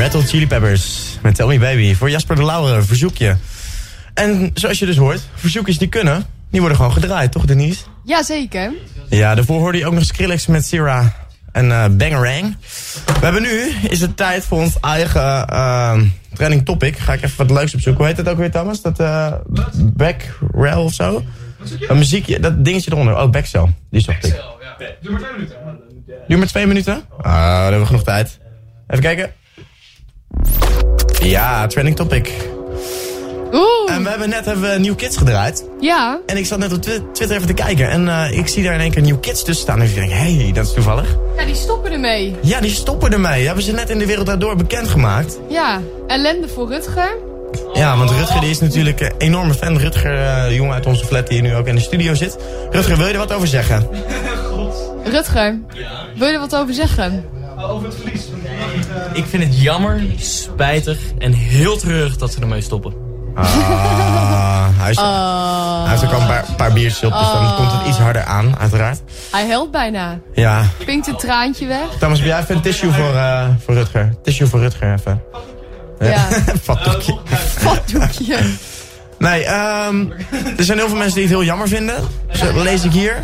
Red Hot Chili Peppers met Tell Me Baby. Voor Jasper de Lauwe, verzoekje. En zoals je dus hoort, verzoekjes die kunnen, die worden gewoon gedraaid, toch Denise? Jazeker. Ja, daarvoor hoorde je ook nog Skrillex met Sierra en Bangarang. We hebben nu, is het tijd voor ons eigen trending topic. Ga ik even wat leuks opzoeken. Hoe heet dat ook weer, Thomas? Dat Backrail of zo? Een muziekje, dat dingetje eronder. Oh, Backcell. Die zocht ik. Doe maar 2 minuten. Duur maar 2 minuten? Ah, dan hebben we genoeg tijd. Even kijken. Ja, trending topic. Oeh. En we hebben net New Kids gedraaid. Ja. En ik zat net op Twitter even te kijken. En ik zie daar in één keer New Kids tussen staan. En ik denk, hé, dat is toevallig. Ja, die stoppen ermee. Ja, die stoppen ermee. Die hebben ze net in de wereld daardoor bekendgemaakt. Ja, ellende voor Rutger. Ja, want Rutger die is natuurlijk een enorme fan. Rutger, jongen uit onze flat die hier nu ook in de studio zit. Rutger, wil je er wat over zeggen? Rutger, wil je er wat over zeggen? Over het verlies. Ik vind het jammer, spijtig en heel treurig dat ze ermee stoppen. Hij heeft ook al een paar biertjes op, dus dan komt het iets harder aan, uiteraard. Hij helpt bijna. Ja. Pinkt een traantje weg. Thomas, ben jij even een tissue voor Rutger? Tissue voor Rutger even. Ja. Vatdoekje. Vatdoekje. Nee, er zijn heel veel mensen die het heel jammer vinden. Dat lees ik hier.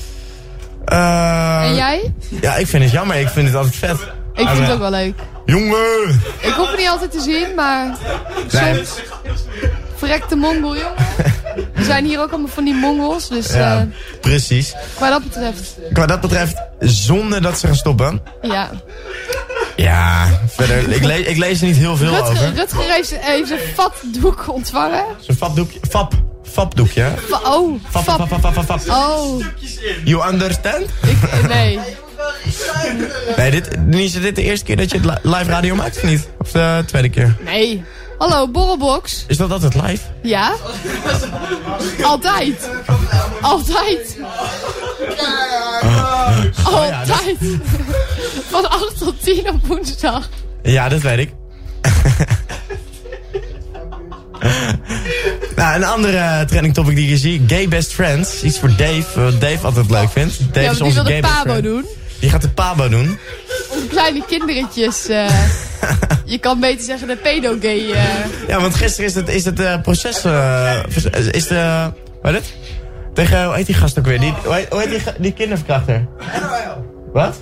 En jij? Ja, ik vind het jammer. Ik vind het altijd vet. Ik vind het ook wel leuk. Jongen! Ik hoef het niet altijd te zien, maar soms verrekte mongol, jongen. Er zijn hier ook allemaal van die mongols, dus Ja, precies. Qua dat betreft, Zonde dat ze gaan stoppen. ja. Ja, verder, ik lees er niet heel veel over. Rutger heeft zijn vatdoek ontvangen. Zo'n vatdoekje. Fapdoekje. Fap. Oh. You understand? Nee. Nee, is dit de eerste keer dat je het live radio maakt of niet? Of de tweede keer? Nee. Hallo, borrelbox. Is dat altijd live? Ja. Altijd. Altijd. Altijd. Van 8 tot 10 op woensdag. Ja, dat weet ik. Nou, een andere trending topic die je ziet. Gay best friends. Iets voor Dave. Wat Dave altijd leuk vindt. Dave is onze gay best friend. Die wil de pabo doen. Die gaat de pabo doen. Onze kleine kinderetjes. Je kan beter zeggen de pedo-gay. Ja, want gisteren is het proces... is de... Wat is het? Tegen, hoe heet die gast ook weer? Hoe heet die kinderverkrachter? Wat?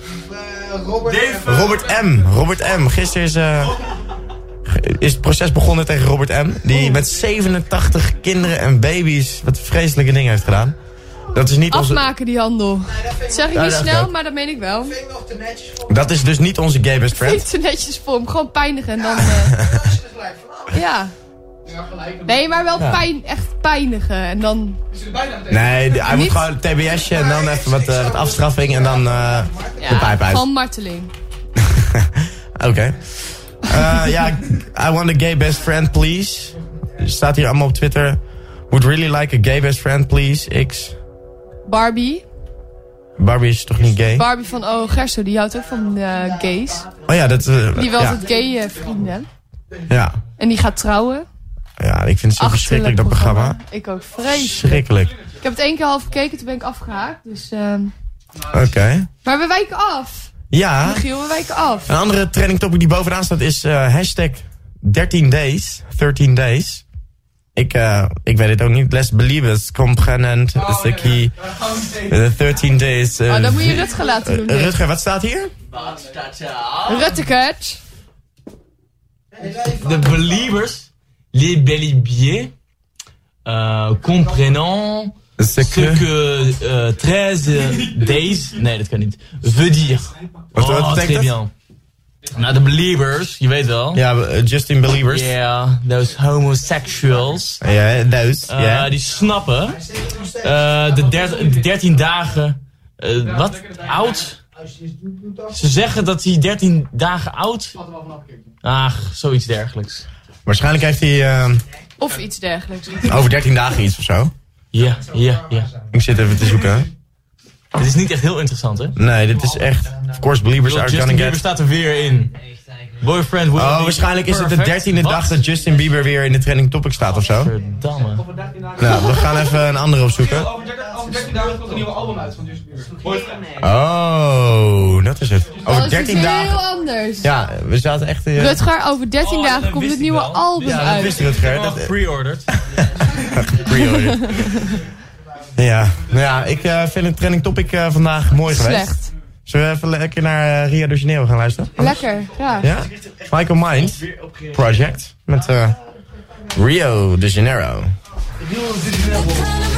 Robert M. Gisteren is het proces begonnen tegen Robert M. Die met 87 kinderen en baby's wat vreselijke dingen heeft gedaan. Dat is niet afmaken die handel. Dat zeg ik niet snel, maar dat meen ik wel. Dat is dus niet onze gay best friend. Vind te netjes voor hem. Gewoon pijnigen en dan... ja. Nee, maar wel echt pijnigen en dan... Nee, hij moet gewoon een TBS'je en dan even wat afstraffing en dan de pijp uit. Gewoon marteling. Oké. Ja, I want a gay best friend, please. Staat hier allemaal op Twitter. Would really like a gay best friend, please. X. Barbie. Barbie is toch niet gay? Barbie van Gerso, die houdt ook van gays. Oh ja, dat... die wil altijd gay vrienden. Ja. En die gaat trouwen. Ja, ik vind het zo verschrikkelijk, dat programma. Ik ook, vreselijk. Verschrikkelijk. Ik heb het 1 keer half gekeken, toen ben ik afgehaakt. Dus, Oké. Maar we wijken af. Ja. Michiel, we wijken af. Een andere trending topic die bovenaan staat is hashtag 13 days. 13 days. Ik weet het ook niet. Les believers comprehend is the key. 13 days. Dan moet je Rutger laten doen. Rutger, wat staat hier? Wat staat er? Ruttekert. The believers, les belibiers, comprenant ce que 13 days, nee dat kan niet, veut dire. Wat betekent très bien. Nou, de believers, je weet wel. Ja, Justin Believers. Yeah, those homosexuals. Ja, those. Die snappen. De 13 dagen, wat? Oud? Ze zeggen dat hij 13 dagen oud... Ach, zoiets dergelijks. Waarschijnlijk heeft hij... Of iets dergelijks. over 13 dagen iets of zo. Ja. Ik zit even te zoeken. Het is niet echt heel interessant, hè? Nee, dit is echt... Of course, believers are gonna get... Justin Bieber staat er weer in. Boyfriend will Oh, waarschijnlijk is het de 13e dag dat Justin Bieber weer in de trending topic staat of zo. Verdamme. Nou, we gaan even een andere opzoeken. Over 13 dagen komt een nieuwe album uit van Justin Bieber. Oh, dat is het. Over 13 heel dagen. anders. Ja, we zaten echt... Rutger, over 13 Oh, dagen dat komt wist het ik nieuwe wel. album Ja, dat uit. wist Rutger. Wel pre-ordered. Pre-order. Ja, nou ja, ik vind het trending topic vandaag mooi geweest. Slecht. Zullen we even lekker naar Rio de Janeiro gaan luisteren? Lekker, ja. Ja? Michael Mind Project met Rio de Janeiro. The kind of